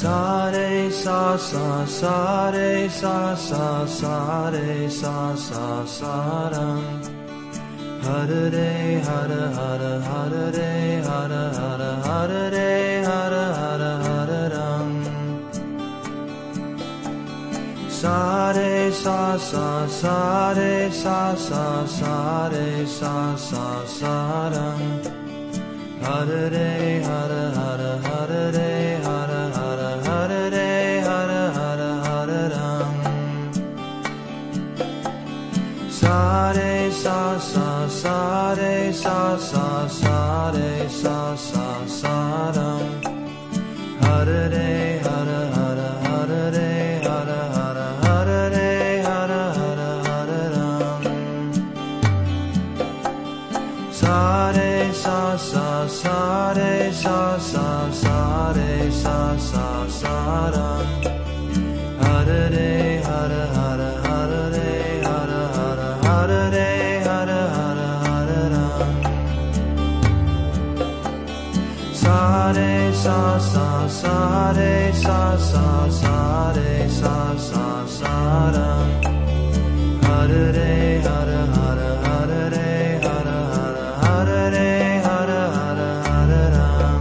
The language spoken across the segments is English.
sa re sa sa sa re sa sa sa re sa sa sa ram. Hare re hare hare hare re hare hare hare re hare hare hare ram. Sa re sa sa sa re sa sa sa re sa sa sa ram. Hare re hare hare hare re hare hare hare re hare hare hare ram. Sa re sa sa sa re sa sa sa re sa sa sa ram. Hare re hare hare hare re hare hare hare re hare hare hare ram. Sa re sa sa sa re sa sa sa re sa sa sa ram. Hare re hare hare hare re hare hare hare re hare hare hare ram. Sa re sa sa sa re sa sa sa re sa sa sa ram. Hare re hare hare hare re hare hare hare re hare hare hare ram.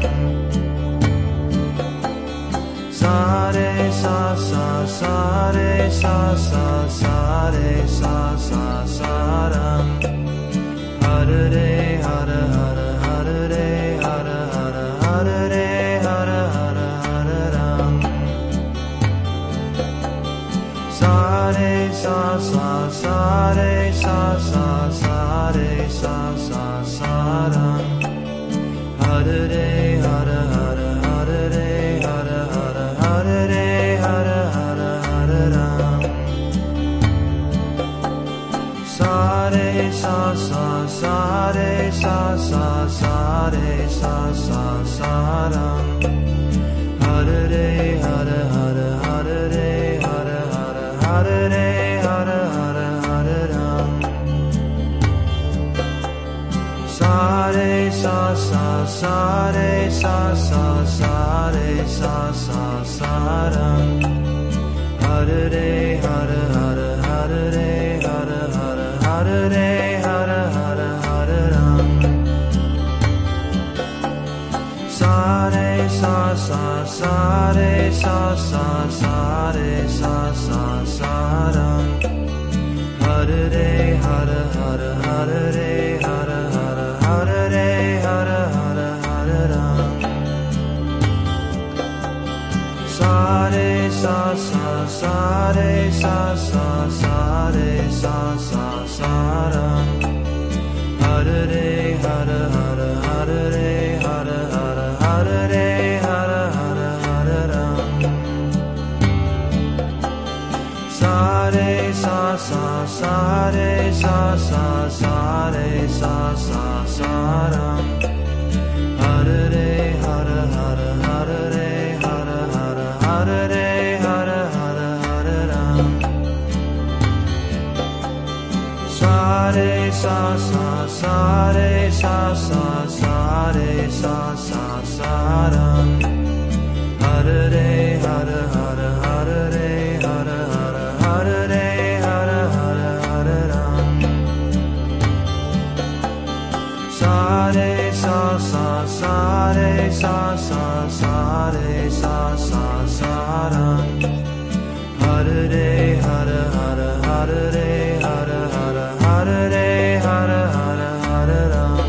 Sa re sa sa sa re sa sa sa re sa sa sa ram. Hare re hare hare hare re hare hare hare re hare hare hare ram. Sa re sa sa sa re sa sa sa re sa sa sa ram. Hare re hare hare hare re hare hare hare re hare hare hare ram. Sa re sa sa sa re sa sa sa re sa sa sa ram. Hare re hare hare hare re hare hare hare re hare hare hare ram. Sa re sa sa sa re sa sa sa re sa sa sa ram. Hare re hare hare hare re hare hare hare re hare hare hare ram. Sa re sa sa sa re sa sa sa re sa sa sa ram. Hare re hare hare hare re hare hare hare re hare hare hare ram. Sa re sa sa sa re sa sa sa re sa sa sa ram. Hare re hare hare hare re hare hare hare re hare hare hare ram. Sa re sa sa sa re sa sa sa re sa sa sa ram. Hare re hare hare hare re hare hare hare re hare hare hare ram. Sa re sa sa sa re sa sa sa re sa sa sa ram. Hare re hare hare hare re hare hare hare re hare hare hare ram. Sa re sa sa sa re sa sa sa re sa sa sa ram. Hare re hare hare hare re hare hare hare re hare hare hare ram.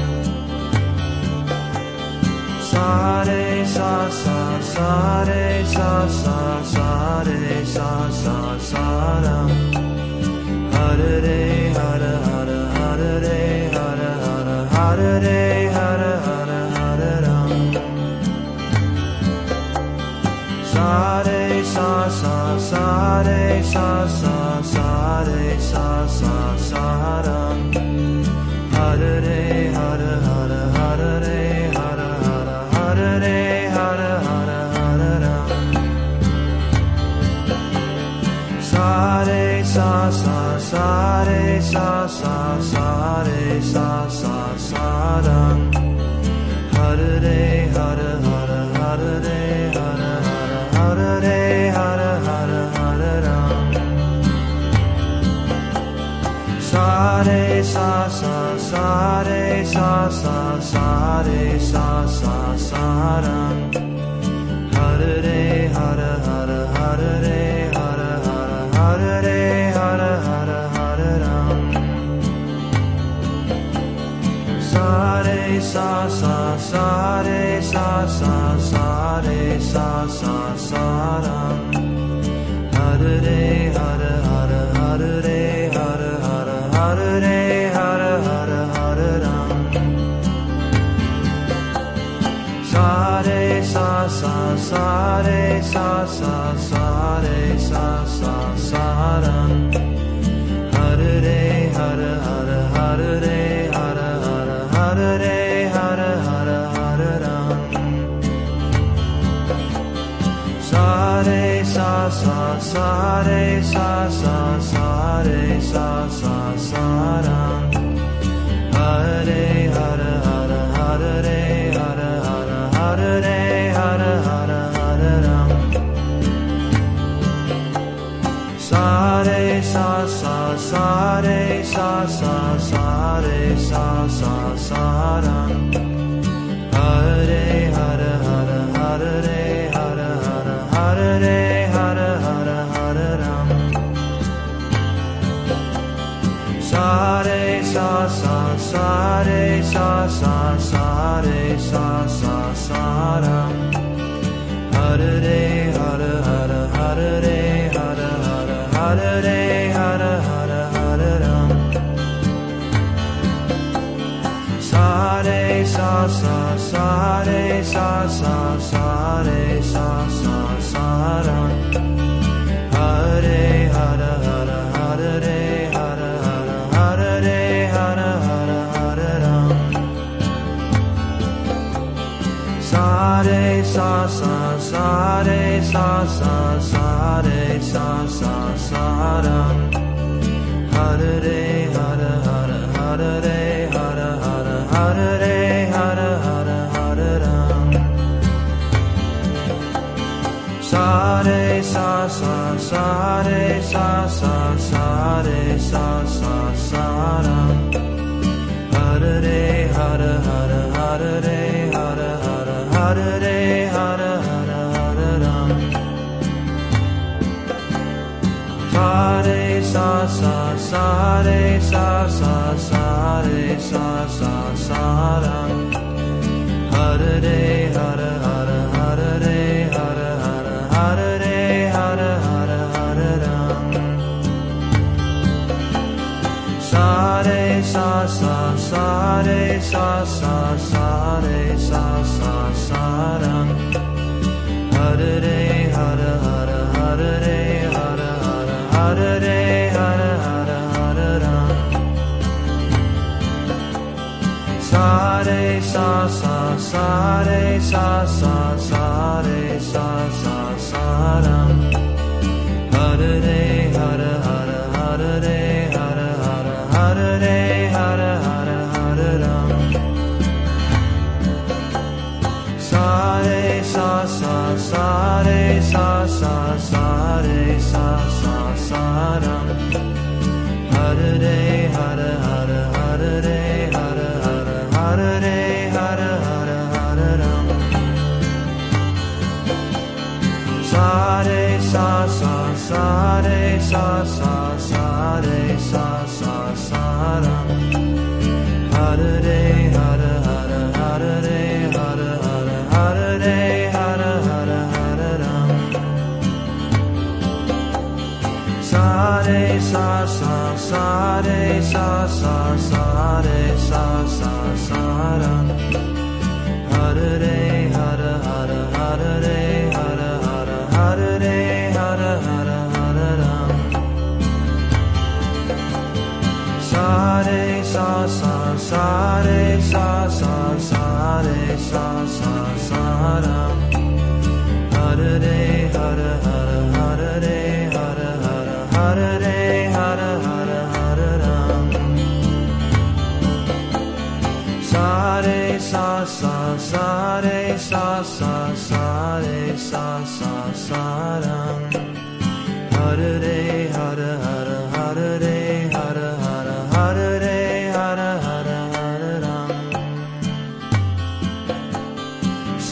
Sa re sa sa sa re sa sa sa re sa sa sa ram. Hare re hare hare hare re hare hare hare re hare hare hare ram. Sa re sa sa sa re sa sa sa re sa sa sa ram. Hare re hare hare hare re hare hare hare re hare hare hare ram. Sa re sa sa sa re sa sa sa re sa sa sa ram. Hare re hare hare hare re hare hare sa re sa sa re sa sa ram. Hare re hare hare hare re hare hare hare re hare hare hare ram. Sa re sa re sa re sa ram. Hare re hare hare hare re hare hare hare re hare hare hare ram. Sa re sa re sa re sa ram. Hare re hare hare hare re hare hare hare re hare hare hare ram. Sa re sa re sa re sa ram. Hare hare hare hare re hare hare hare re hare hare hare ram. Sa re sa re sa re sa ram. Hare hare hare hare re hare hare hare re hare hare hare ram. Sa re sa re sa re sa ram. Hare re hare hare hare re hare hare hare re hare hare hare ram. Sa re sa re sa re sa ram. Hare hare hare hare re hare hare hare re hare hare hare ram. Sa re sa re sa re sa ram. Hare re hare hare hare re hare hare hare re hare hare hare ram. Sa re sa re sa re sa ram. Hare re hare hare hare re hare hare hare re hare hare hare ram. Sa re sa re sa re sa ram. Hare re hare hare hare re hare hare hare re hare hare hare ram. Sa re sa re sa re sa ram. Hare re hare hare hare re hare hare hare re hare hare hare ram. Sa re sa re sa re sa ram. Hare re hare hare hare re hare hare hare re hare hare hare ram. Sa re sa re sa re sa ram. Hare re hare hare hare re hare hare hare re hare hare hare ram. Sa re sa re sa re sa ram. Hare re hare hare hare re hare hare hare re hare hare hare ram. Sa re sa re sa re sa ram. Hare re hare hare hare re hare hare hare re hare hare hare ram. Sa re sa re sa re sa ram. Hare re hare hare hare re hare hare hare re hare hare hare ram. Sa re sa re sa re sa ram. Hare re hare hare hare re hare hare hare re hare hare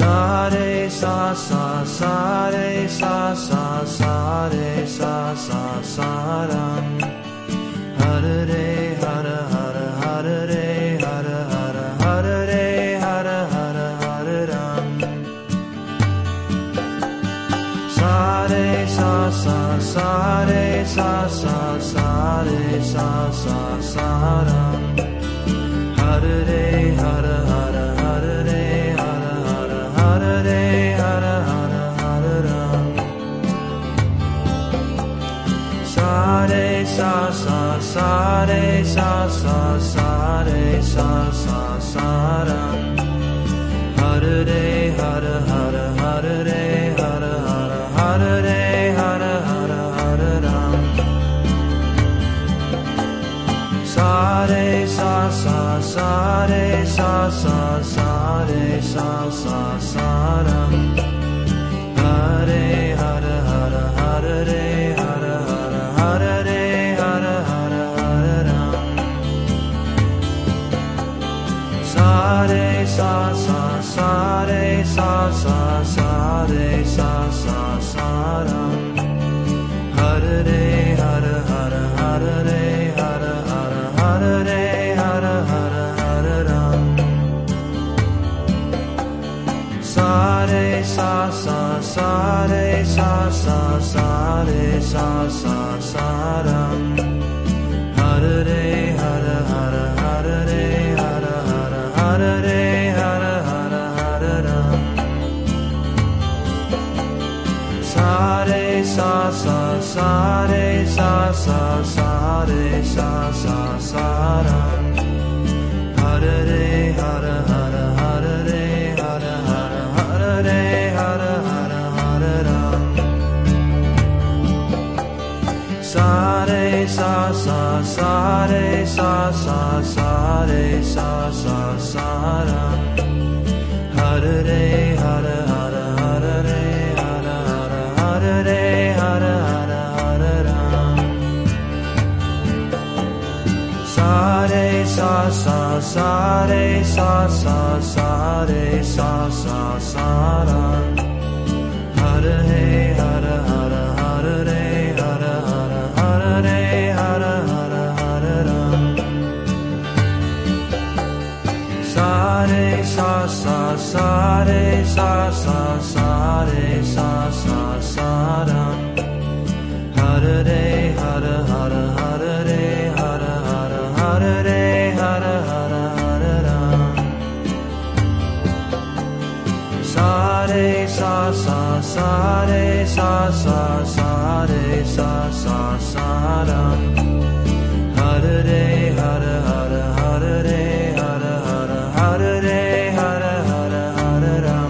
sa re sa sa sa re sa sa sa re sa sa sa ram. Hare re hare hare hare re hare hare hare re hare hare hare ram. Sa re sa sa sa re sa sa sa re sa sa sa ram. Hare re hare hare hare re hare hare hare re hare hare hare ram. Sa re sa sa sa re sa sa sa re sa sa sa ram. Hare re hare hare hare re hare hare hare re hare hare hare ram. Sa re sa sa sa re sa sa sa re sa sa sa ram. Hare hare hare hare re hare hare hare re hare hare hare ram. Sa re sa sa sa re sa sa sa re sa sa sa ram. Hare re hare hare hare re hare hare hare re hare hare hare ram. Sa re sa sa sa re sa sa sa re sa sa sa ram. Hare re hare hare hare re hare hare hare re hare hare hare ram. Sa re sa sa sa re sa sa sa re sa sa sa ram. Hare re hare hare hare re hare hare hare re hare hare hare ram. Sa re sa sa sa re sa sa sa re sa sa sa ram. Hare re hare hare hare re hare hare hare re hare hare hare ram. Sa re sa sa sa re sa sa sa re sa sa sa ram. Hare re hare hare hare re hare hare hare re hare hare hare ram. Sa re sa sa sa re sa sa sa re sa sa sa ram. Hare re hare hare hare re hare hare hare re hare hare hare ram. Sa re sa sa sa re sa sa sa re sa sa sa ram. Hare re hare hare hare re hare hare hare re hare hare hare ram.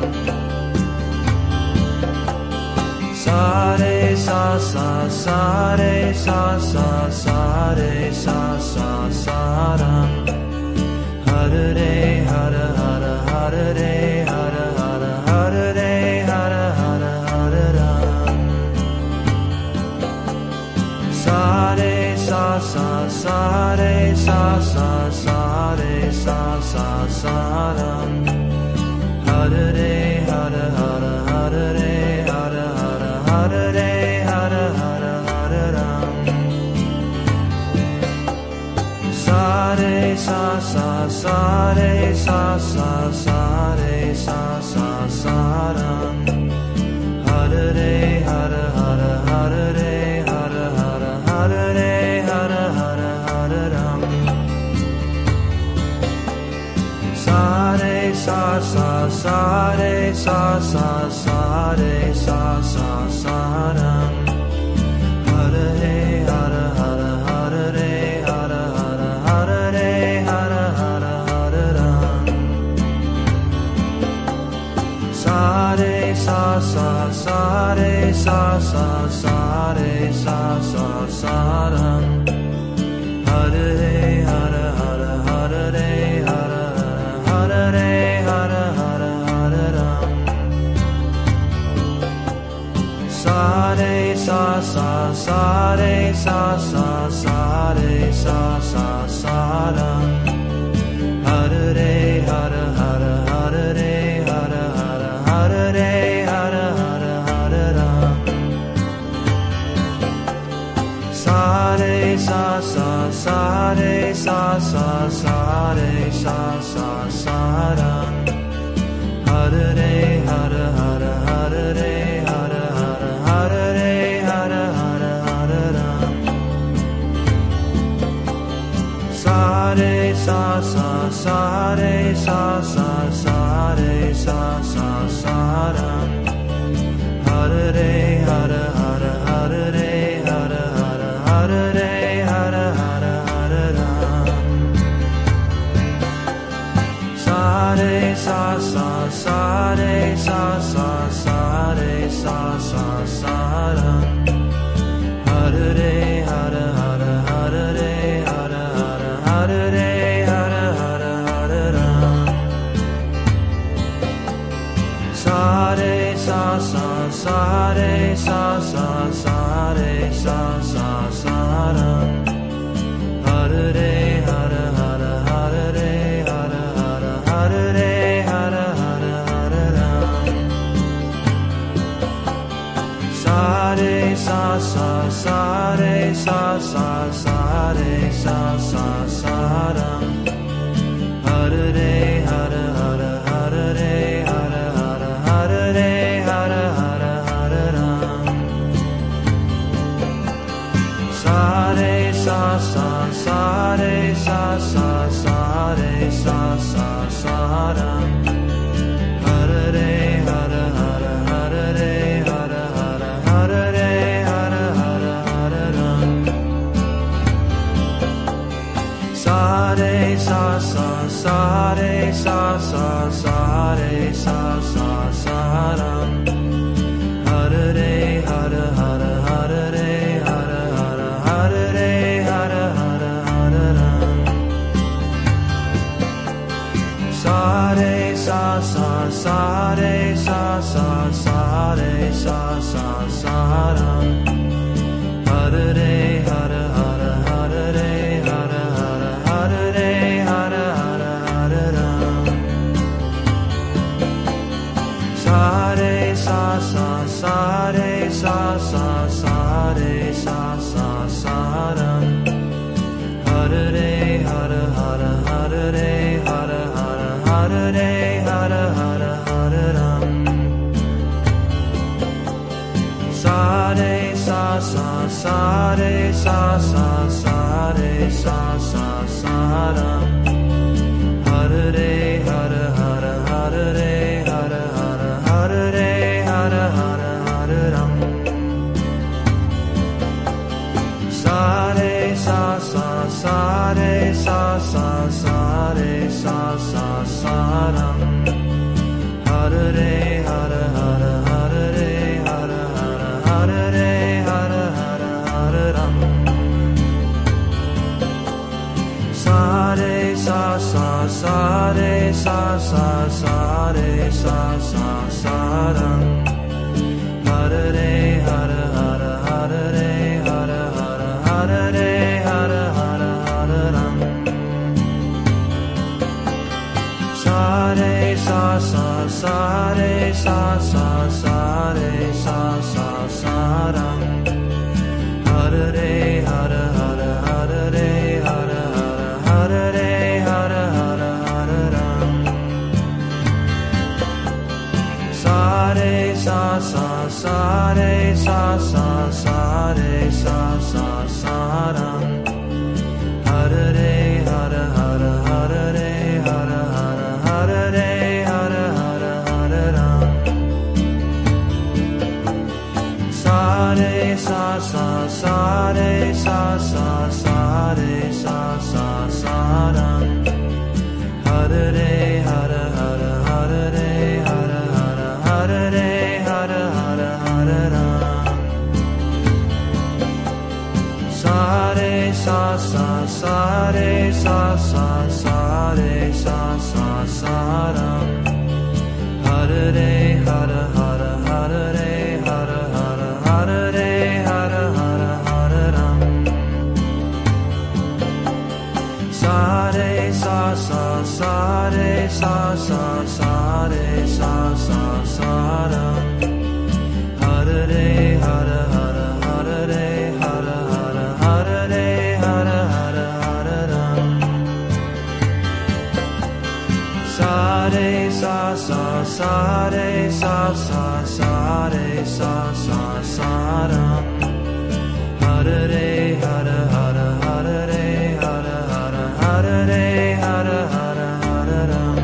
Sa re sa sa sa re sa sa sa re sa sa sa ram. Hare re hare hare hare re hare hare hare re hare hare hare ram. Sa re sa sa sa re sa sa sa re sa sa sa ram. Hare re hare hare hare re hare hare hare re hare hare hare ram. Sa re sa sa sa re sa sa sa re sa sa sa ram. Hare re hare hare hare re hare hare hare re hare hare hare ram. Sa re sa sa sa re sa sa sa re sa sa sa ram. Hare re hare hare hare re hare hare hare re hare hare hare ram. Sa re sa sa sa re sa sa sa re sa sa sa ram. Hare re hare hare hare re hare hare hare re hare hare hare ram. Sa re sa sa sa re sa sa sa re sa sa sa ram. Hare re hare hare hare re hare hare sa re sa sa sa re sa sa sa ra. Hare re hare hare hare re hare hare hare re hare hare hare ram. Sa re sa sa sa re sa sa sa re sa sa sa ram. Hare re hare hare hare re hare hare hare re hare hare hare ram. Sa re sa sa sa re sa sa sa re sa sa sa ram. Hare re hare hare hare re hare hare hare re hare hare hare ram. Sa re sa sa sa re sa sa sa re sa sa sa ram. Hare re hare hare hare re hare hare hare re hare hare hare ram. Sa re sa sa sa re sa sa sa re sa sa sa ram. Hare re hare hare hare re hare hare hare re hare hare hare ram. Sa re sa sa sa re sa sa sa re sa sa sa ram. Hare re hare hare hare re hare hare hare re hare hare hare ram. Sa re sa sa sa re sa sa sa re sa sa sa ram. Hare re hare hare hare re hare hare hare re hare hare hare ram. Sa re sa sa sa re sa sa sa re sa sa sa ram. Hare re hare hare hare re hare hare hare re hare hare hare ram. Sa re sa sa sa re sa sa sa re sa sa sa ram. Hare re hare hare hare re hare hare hare re hare hare hare ram. Sa re sa sa sa re sa sa sa re sa sa sa ram. Hare re hare hare hare re hare hare hare re hare hare hare ram. Sa re sa sa sa re sa sa sa re sa sa sa ram. Hare re hare hare hare re hare hare hare re hare hare hare ram. Sa re sa sa sa re sa sa sa re sa sa sa ram. Hare re hare hare hare re hare hare hare re hare hare hare ram. Sa re sa sa sa re sa sa sa re sa sa sa ram. Hare re hare hare hare re hare hare hare re hare hare hare ram. Sa re sa sa sa re sa sa sa re sa sa sa ram. Hare re hare hare hare re hare hare hare re hare hare hare ram. Sa re sa sa sa re sa sa sa re sa sa sa ram. Hare re hare hare hare re hare hare hare re hare hare hare ram. Sa re sa sa sa re sa sa sa re sa sa sa ram. Hare re hare hare hare re hare hare hare re hare hare hare ram. Sa re sa sa sa re sa sa sa re sa sa sa ram. Hare re hare hare hare re hare hare hare re hare hare re sa sa sa re sa sa sa ram. Hare re hare hare hare re hare hare hare re hare hare hare ram.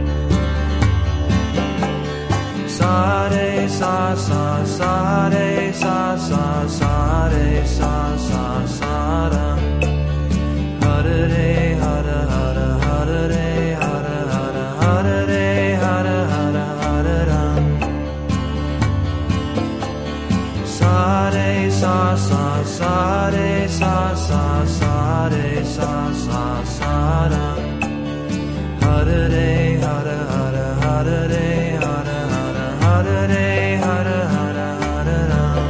Sa re sa sa sa re sa sa sa re sa sa sa ram. Hare re hare hare hare re hare hare hare re hare hare hare ram. Sa re sa sa sa re sa sa sa re sa sa sa ram. Hare re hare hare hare re hare hare hare re hare hare hare ram.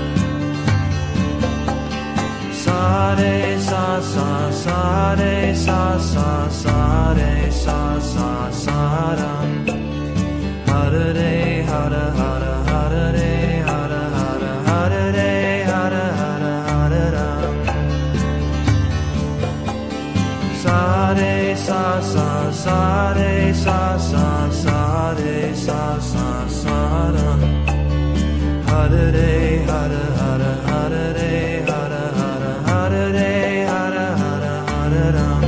Sa re sa sa sa re sa sa sa re sa sa sa ram. Hare re hare hare hare re hare hare hare re hare hare hare ram. Sa re sa sa sa re sa sa sa re sa sa sa ram. Hare re hare hare hare re hare hare hare re hare hare hare ram.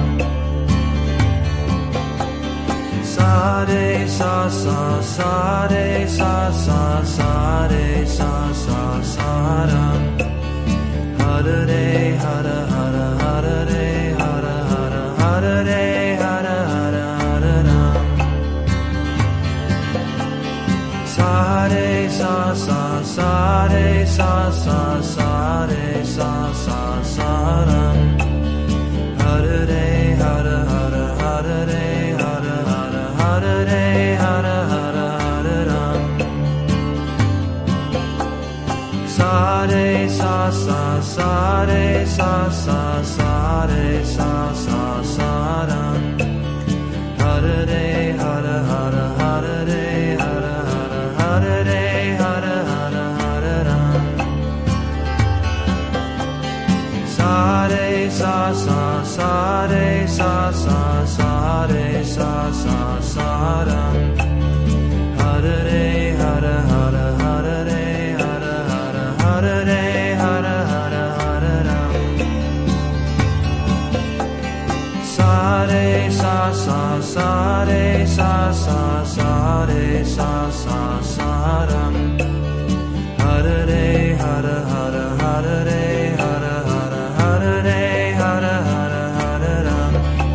Sa re sa sa sa re sa sa sa re sa sa sa ram. Hare re hare hare hare re hare hare hare re hare hare hare ram. Sa re sa sa sa re sa sa sa re sa sa sa ram. Hare re hare hare hare re hare hare hare re hare hare hare ram. Sa re sa sa sa re sa sa sa re sa sa sa ram. Hare re hare hare hare re hare hare hare re hare hare hare ram. Sa re sa sa sa re sa sa sa re sa sa sa ram. Hare re hare hare hare re hare hare hare re hare hare hare ram. Sa re sa sa sa re sa sa sa re sa sa sa ram. Hare re hare hare hare re hare hare hare re hare hare hare ram.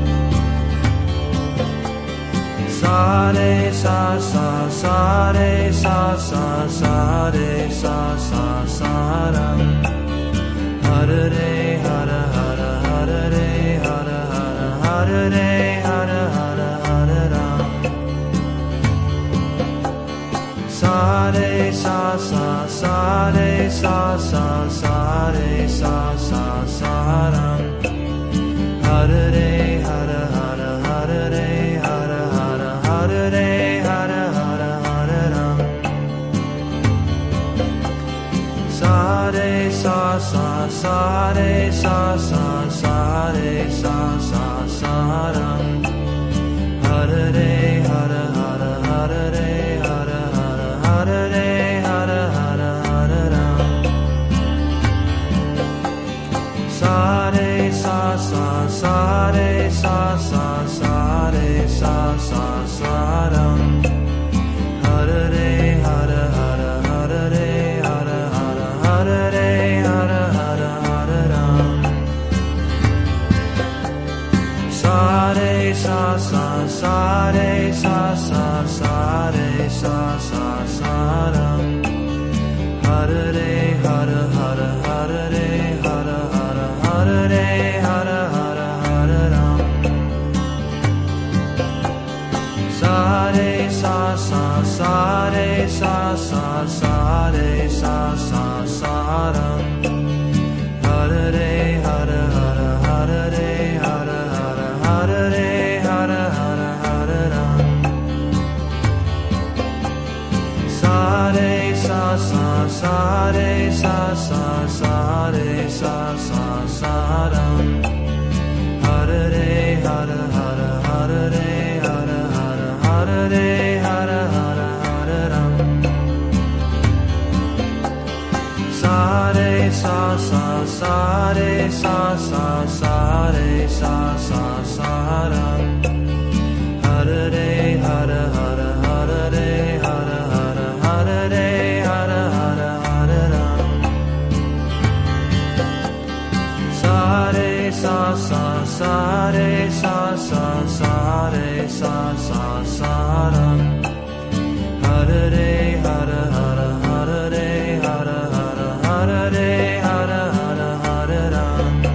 Sa re sa sa sa re sa sa sa re sa sa sa ram. Hare re hare hare hare re hare hare hare re hare hare hare ram. Sa re sa sa sa re sa sa sa re sa sa sa ram. Hare re hare hare hare re hare hare hare re hare hare hare ram. Sa re sa sa sa re sa sa sa re sa sa sa ram. Hare re hare hare hare re hare hare hare re hare hare hare ram. Sa re sa sa sa re sa sa sa re sa sa sa ram. Hare re hare hare hare re hare hare hare re hare hare hare ram. Sa re sa sa sa re sa sa sa re sa sa sa ram. Hare re hare hare hare re hare hare hare re hare hare hare ram. Sa re sa sa sa re sa sa sa re sa sa sa ram. Hare re hare hare hare re hare hare hare re hare hare hare ram. Sa re sa sa sa re sa sa sa re sa sa sa ram. Hare re hare hare hare re hare hare hare re hare hare hare sa sa sa re sa sa sa re sa sa sa ra. Hare re hare hare hare re hare hare hare re hare hare hare ra. Sa re sa sa sa re sa sa sa re sa sa sa ra. Hare re hare hare hare re hare hare hare re hare hare hare ra.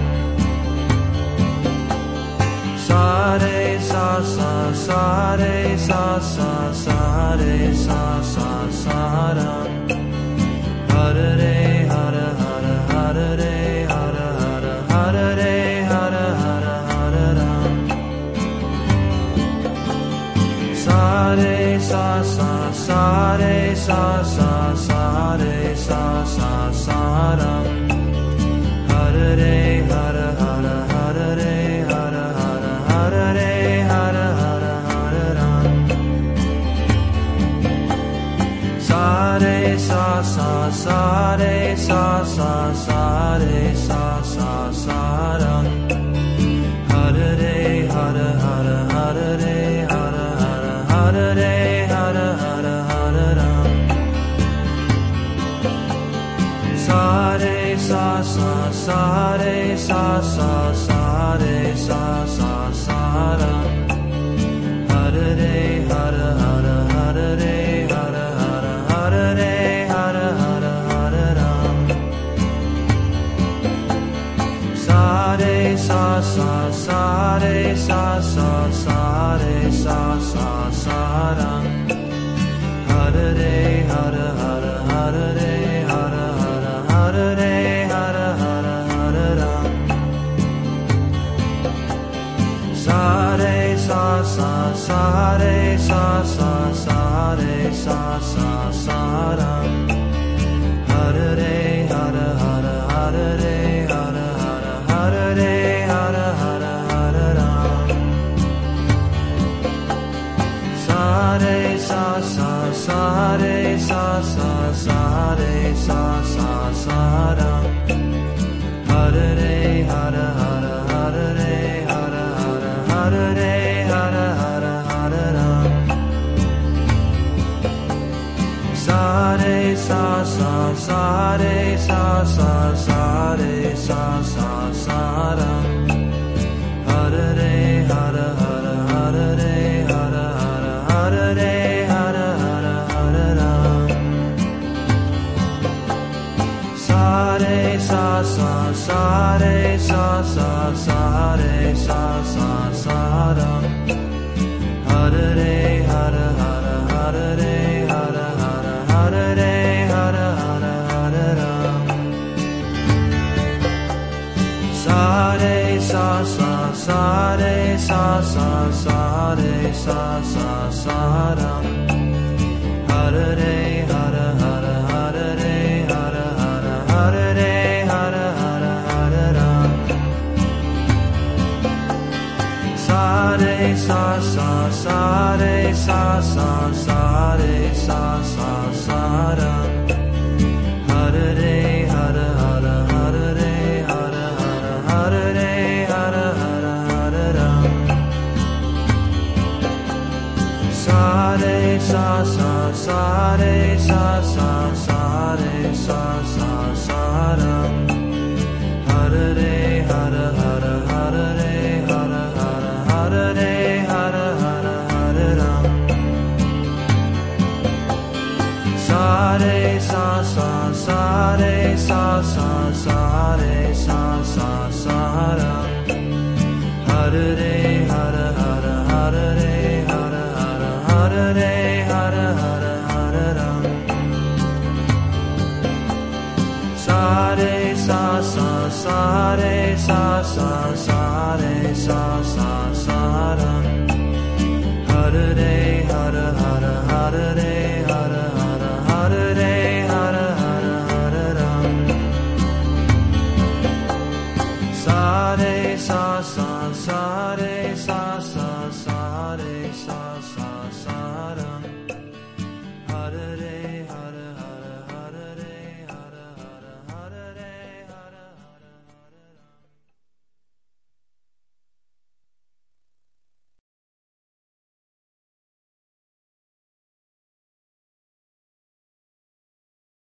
Sa re sa sa sa re sa sa sa re sa sa sa ra. Hare re hare hare hare re hare hare hare re hare hare hare ra. Sa re sa sa sa re sa sa sa re sa sa sa ra. Hare re hare hare hare re hare hare hare re hare hare hare ra. Sa re sa sa sa re sa sa sa re sa sa sa ra. Hare re hare hare hare re hare hare hare re hare hare hare ra. Sa re sa sa sa re sa sa sa re sa sa sa ra. Hare re hare hare hare re hare hare hare re hare hare hare ra. Sa re sa sa sa re sa sa sa re sa sa sa ra. Hare re hare hare hare re hare hare hare re hare hare hare ra. Sa re sa sa sa re sa sa sa re sa sa sa ra. Hare re hare hare hare re hare hare hare re hare hare hare ra. Sa re sa sa sa re sa sa sa re sa sa sa ra. Hare re hare hare hare re hare hare hare re hare hare hare ra. Sa re sa sa sa re sa sa sa re sa sa sa ra. Hare re hare hare hare re hare hare hare re hare hare hare ra. Sa re sa sa sa re sa sa sa re sa sa sa ra. Hare re hare hare hare re hare hare hare re hare hare hare ra. Sa re sa sa sa re sa sa sa re sa sa sa ra. Hare re hare hare hare re hare hare hare re hare hare hare ra. Sa re sa sa sa re sa sa sa re sa sa sa ra. Hare re hare hare hare re hare hare hare re hare hare hare ra. Sa re sa sa sa re sa sa sa re sa sa sa ra. Hare re hare hare hare re hare hare hare re hare hare hare ra. Sa re sa sa sa re sa sa sa re sa sa sa ra. Hare re hare hare hare re hare hare hare re hare hare hare ra. Sa re sa sa sa re sa sa sa re sa sa sa ra. Hare re hare hare hare re hare hare hare re hare hare hare ra. Sa re sa sa sa re sa sa sa re sa sa sa ra. Hare re